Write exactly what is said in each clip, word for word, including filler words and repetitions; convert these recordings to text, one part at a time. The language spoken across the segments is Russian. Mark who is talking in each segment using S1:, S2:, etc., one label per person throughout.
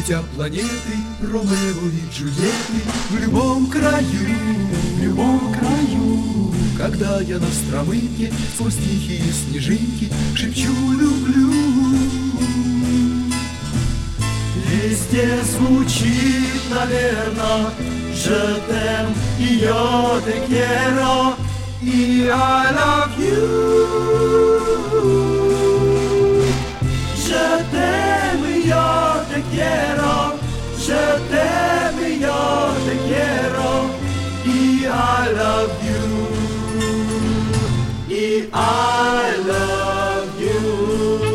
S1: дитя планеты, Ромео и Джульетты. В любом краю, в любом краю, когда я на стромынке сквозь тихие снежинки шепчу люблю. Везде звучит, наверно, je t'aime и я te quiero и I love you. Je t'aime и я te quiero, je t'aime и я te quiero и I love you. И I love you.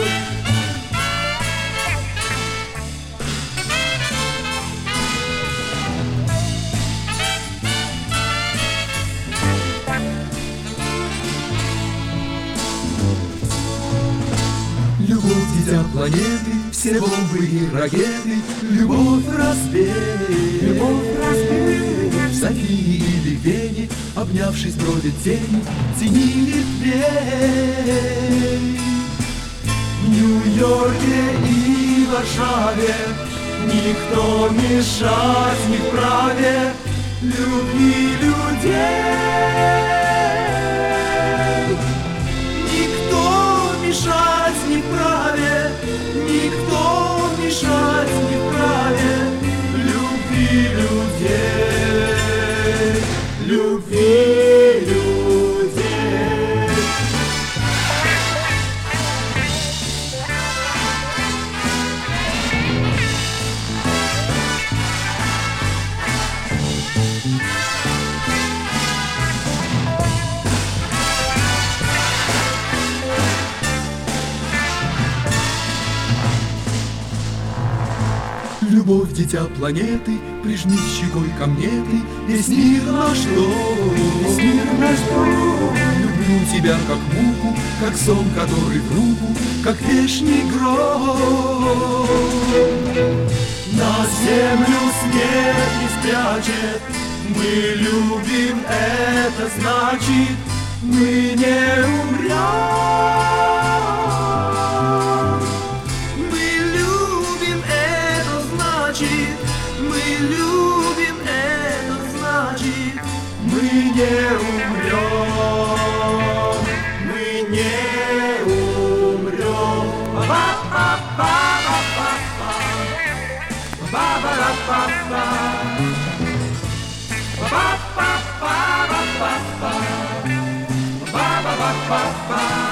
S1: Любовь, дитя планеты, все бомбы и ракеты, любовь разбей, любовь разбей. В Софии или Вене, обнявшись, бродят тени, тени ветвей. В Нью-Йорке и Варшаве никто мешать не вправе любви людей. Никто мешать не вправе, никто мешать не вправе любви людей, любви людей. Любовь, дитя планеты, прижми щекой ко мне ты, весь мир наш дом, весь мир наш дом. Люблю тебя как муку, как сон, который в руку, как вешний гром. На землю снег не спрячет, мы любим, это значит, мы не умрем. Мы любим, это значит, мы не умрем, мы не умрем. Ба-ба-ба-ба-ба-ба, ба-ба-ба-ба-ба, ба-ба-ба-ба-ба, ба-ба-ба-ба-ба.